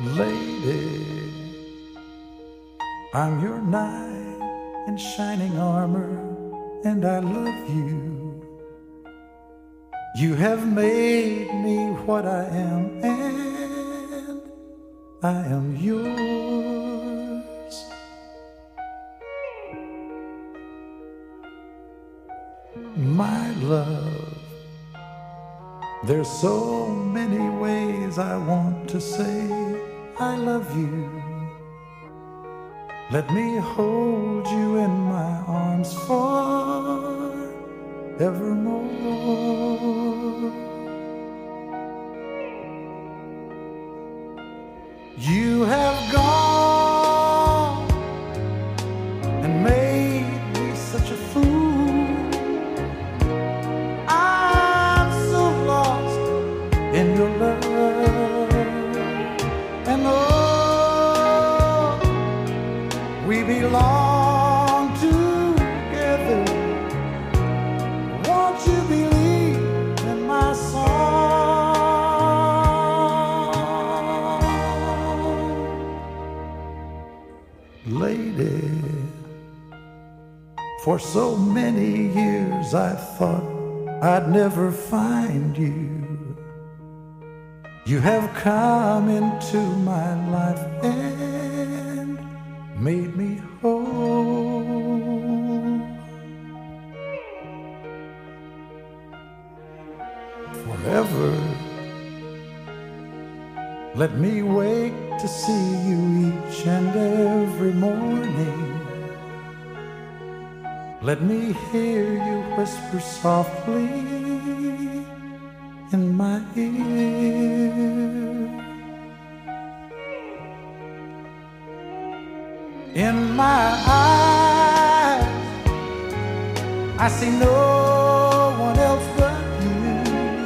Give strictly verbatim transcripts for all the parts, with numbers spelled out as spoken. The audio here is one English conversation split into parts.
Lady, I'm your knight in shining armor, and I love you. You have made me what I am, and I am yours. My love, there's so many ways I want to say I love you. Let me hold you in my arms forevermore. You have gone and made me such a fool. I'm so lost in your love. And oh, we belong together. Won't you believe in my song? Lady, for so many years I thought I'd never find you. You have come into my life and made me whole. Forever, let me wake to see you each and every morning. Let me hear you whisper softly in my ear. In my eyes, I see no one else but you.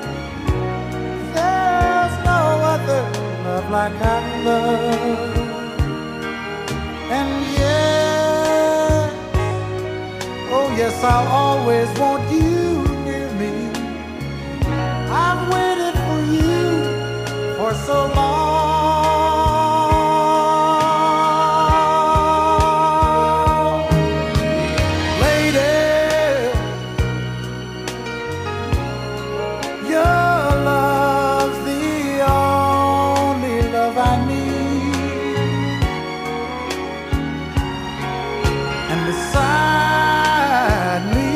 There's no other love like our love. And yes, oh yes, I'll always want you near me. I've waited for you for so long. Lady, your love's the only love I need. And beside me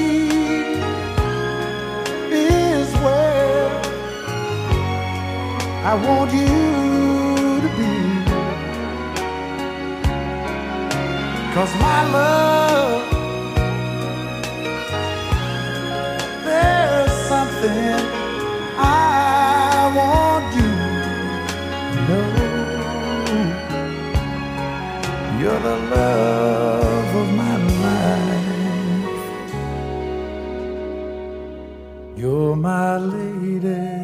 is where I want you to be. 'Cause my love, there's something I want you to know. You're the love of my life. You're my lady.